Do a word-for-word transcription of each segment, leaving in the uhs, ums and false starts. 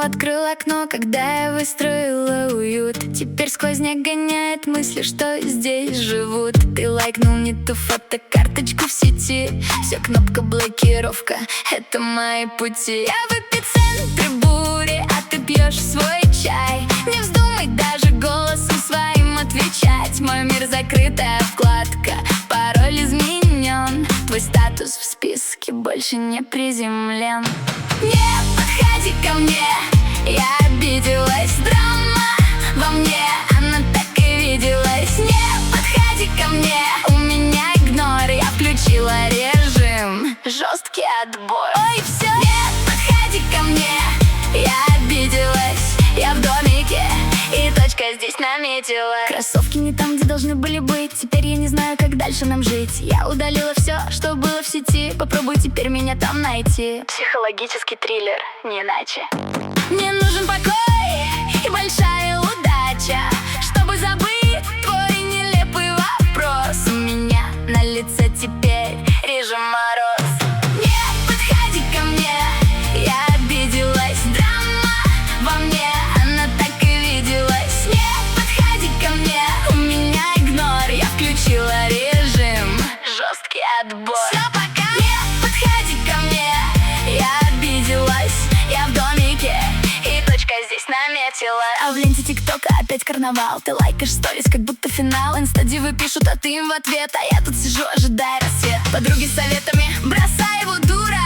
открыл окно, когда я выстроила уют. Теперь сквозняк гоняет мысли, что здесь живут. Ты лайкнул не ту фотокарточку в сети. Все, кнопка блокировка, это мои пути. Я в эпицентре бури, а ты пьешь свой чай. Не вздумай даже голосом своим отвечать. Мой мир закрытая вкладка, пароль изменен. Твой статус в списке больше не приземлен. Не подходи ко мне, я обиделась. Драма во мне, она так и виделась. Не подходи ко мне, у меня игнор. Я включила режим, жесткий отбой. Ой, все. Не подходи ко мне, я обиделась. Я в домике, и точка здесь наметила. Кроссовки не там, где должны были быть. Теперь я не знаю, как дальше нам жить. Я удалила все, что было в сети. Попробуй теперь меня там найти. Психологический триллер, не иначе. Мне нужен покой и большая удача, чтобы забыть твой нелепый вопрос. У меня на лице теперь режим мороз. Не подходи ко мне, я обиделась. Драма во мне, она так и виделась. Не подходи ко мне, у меня игнор. Я включила режим, жесткий отбой. Все, пока. Не подходи ко мне, я обиделась. Я в домике, и точка здесь наметила. А в ленте тиктока опять карнавал. Ты лайкаешь сторис, как будто финал. Инстадивы пишут, а ты им в ответ. А я тут сижу, ожидая рассвет. Подруги советами, бросай его, дура.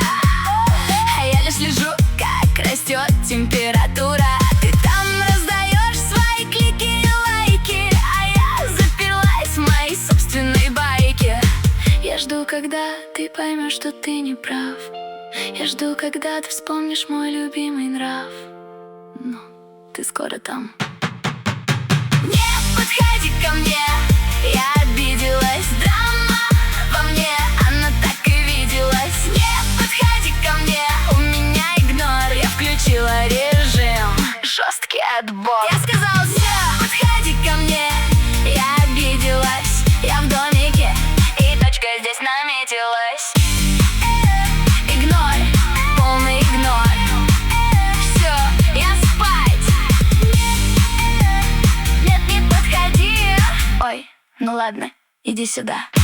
А я лишь лежу, как растет температура. Ты там раздаешь свои клики и лайки, а я заперлась в моей собственной байке. Я жду, когда ты поймешь, что ты не прав. Я жду, когда ты вспомнишь мой любимый нрав. Ну, ты скоро там. Не подходи ко мне, я обиделась. Драма во мне, она так и виделась. Не подходи ко мне, у меня игнор. Я включила режим, жесткий отбор. Я сказала все, подходи ко мне, я обиделась. Я в домике, и точка здесь наметилась. Ну ладно, иди сюда.